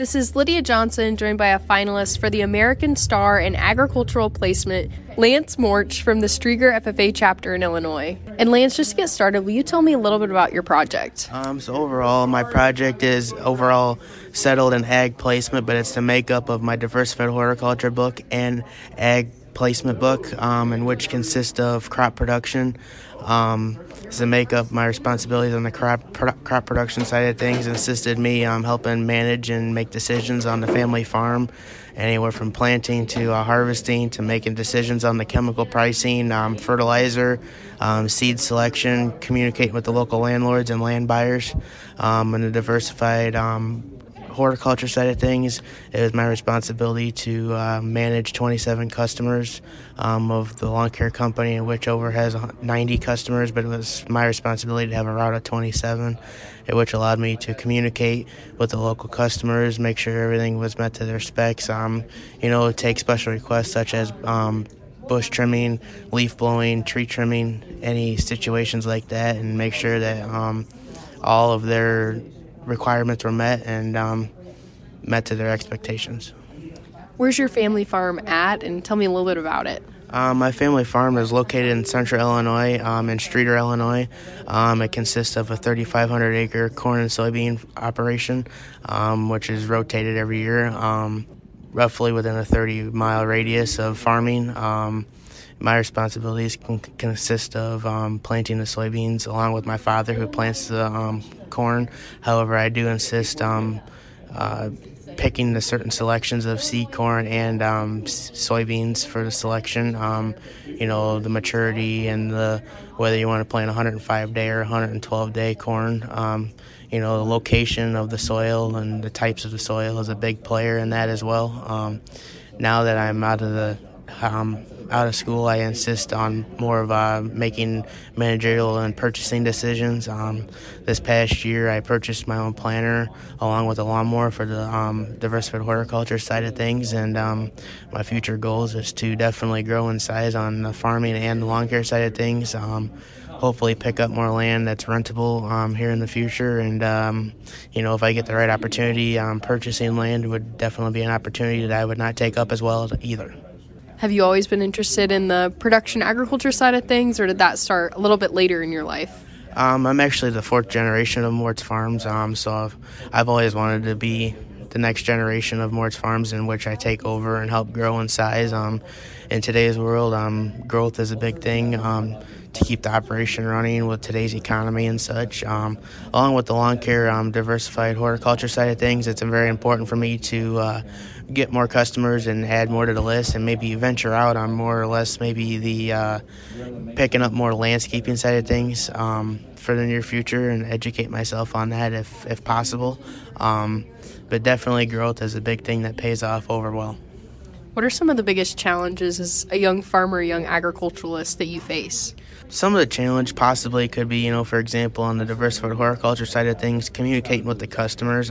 This is Lydia Johnson, joined by a finalist for the American Star in Agricultural Placement, Lance Morch from the Strieger FFA chapter in Illinois. And Lance, just to get started, will you tell me a little bit about your project? So overall, my project is overall settled in ag placement, but it's the makeup of my diversified horticulture book and ag placement book, in which consists of crop production. It's the makeup, my responsibilities on the crop production side of things assisted me helping manage and make decisions on the family farm, anywhere from planting to harvesting to making decisions on the chemical pricing, fertilizer, seed selection, communicating with the local landlords and land buyers. And the diversified horticulture side of things, it was my responsibility to manage 27 customers of the lawn care company, in which over has 90 customers, but it was my responsibility to have a route of 27, which allowed me to communicate with the local customers, make sure everything was met to their specs. Take special requests such as bush trimming, leaf blowing, tree trimming, any situations like that, and make sure that all of their requirements were met and met to their expectations. Where's your family farm at, and tell me a little bit about it? My family farm is located in central Illinois, in Streator, Illinois. It consists of a 3,500-acre corn and soybean operation, which is rotated every year, roughly within a 30-mile radius of farming. My responsibilities consist of planting the soybeans along with my father, who plants the corn. However, I do insist picking the certain selections of seed corn and soybeans for the selection. The maturity and whether you want to plant 105-day or 112-day corn. The location of the soil and the types of the soil is a big player in that as well. Now that I'm out of school, I insist on more of making managerial and purchasing decisions. This past year, I purchased my own planter along with a lawnmower for the diversified horticulture side of things, and my future goals is to definitely grow in size on the farming and the lawn care side of things. Hopefully pick up more land that's rentable here in the future, and if I get the right opportunity, purchasing land would definitely be an opportunity that I would not take up as well either. Have you always been interested in the production agriculture side of things, or did that start a little bit later in your life? I'm actually the fourth generation of Mort's Farms, so I've always wanted to be the next generation of Mort's Farms, in which I take over and help grow in size. In today's world, growth is a big thing to keep the operation running with today's economy and such. Along with the lawn care diversified horticulture side of things, it's very important for me to get more customers and add more to the list, and maybe venture out on more or less maybe the picking up more landscaping side of things for the near future, and educate myself on that if possible. But definitely growth is a big thing that pays off over well. What are some of the biggest challenges as a young farmer, a young agriculturalist that you face? Some of the challenge possibly could be, for example, on the diversified horticulture side of things, communicating with the customers.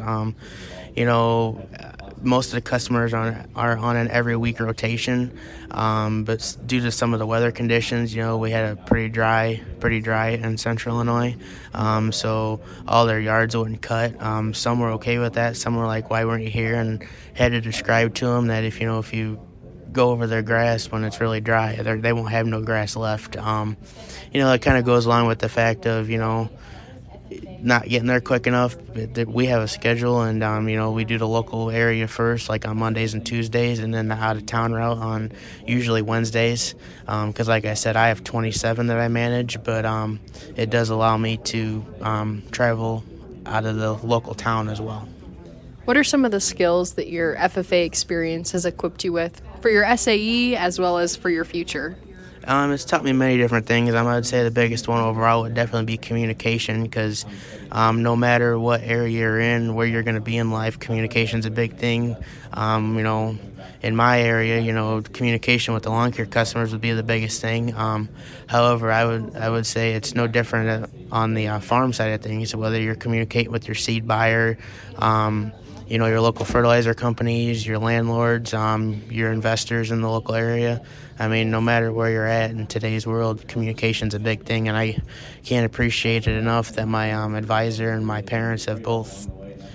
Most of the customers are on an every week rotation, but due to some of the weather conditions, we had a pretty dry in central Illinois, so all their yards wouldn't cut. Some were okay with that. Some were like, "Why weren't you here?" And had to describe to them that if you go over their grass when it's really dry, they won't have no grass left. It kind of goes along with the fact of not getting there quick enough. We have a schedule, and we do the local area first, like on Mondays and Tuesdays, and then the out-of-town route on usually Wednesdays, because like I said, I have 27 that I manage, but it does allow me to travel out of the local town as well. What are some of the skills that your FFA experience has equipped you with for your SAE as well as for your future? It's taught me many different things. I would say the biggest one overall would definitely be communication, because no matter what area you're in, where you're going to be in life, communication's a big thing. In my area, communication with the lawn care customers would be the biggest thing. However, I would say it's no different on the farm side of things, whether you're communicating with your seed buyer, your local fertilizer companies, your landlords, your investors in the local area. No matter where you're at in today's world, communication's a big thing, and I can't appreciate it enough that my advisor and my parents have both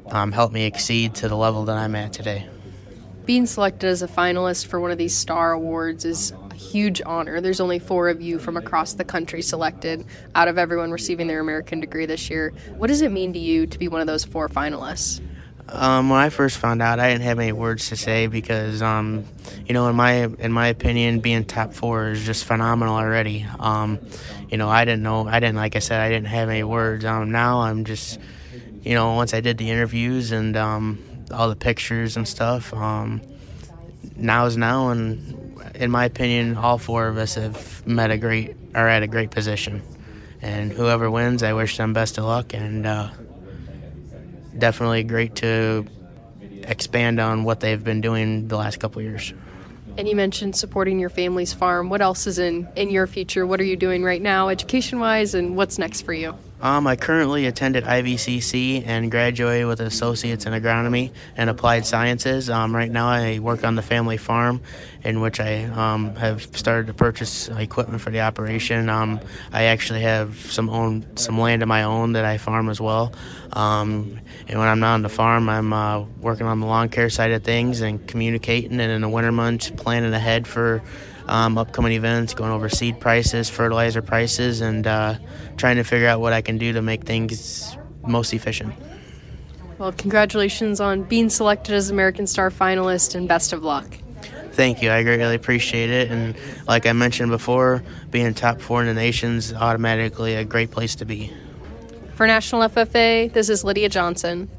helped me exceed to the level that I'm at today. Being selected as a finalist for one of these STAR Awards is a huge honor. There's only 4 of you from across the country selected out of everyone receiving their American degree this year. What does it mean to you to be one of those 4 finalists? When I first found out, I didn't have any words to say because, in my opinion, being top 4 is just phenomenal already. I didn't have any words. Now I'm just, once I did the interviews and all the pictures and stuff, now is now, and in my opinion, all 4 of us have at a great position. And whoever wins, I wish them best of luck, and definitely great to expand on what they've been doing the last couple of years. And you mentioned supporting your family's farm. What else is in your future? What are you doing right now education-wise, and what's next for you? I currently attended IVCC and graduated with associates in agronomy and applied sciences. Right now I work on the family farm, in which I have started to purchase equipment for the operation. I actually have some land of my own that I farm as well. And when I'm not on the farm, I'm working on the lawn care side of things and communicating, and in the winter months planning ahead for upcoming events, going over seed prices, fertilizer prices, and trying to figure out what I can do to make things most efficient. Well, congratulations on being selected as American Star finalist, and best of luck. Thank you. I greatly appreciate it. And like I mentioned before, being top 4 in the nation is automatically a great place to be. For National FFA, this is Lydia Johnson.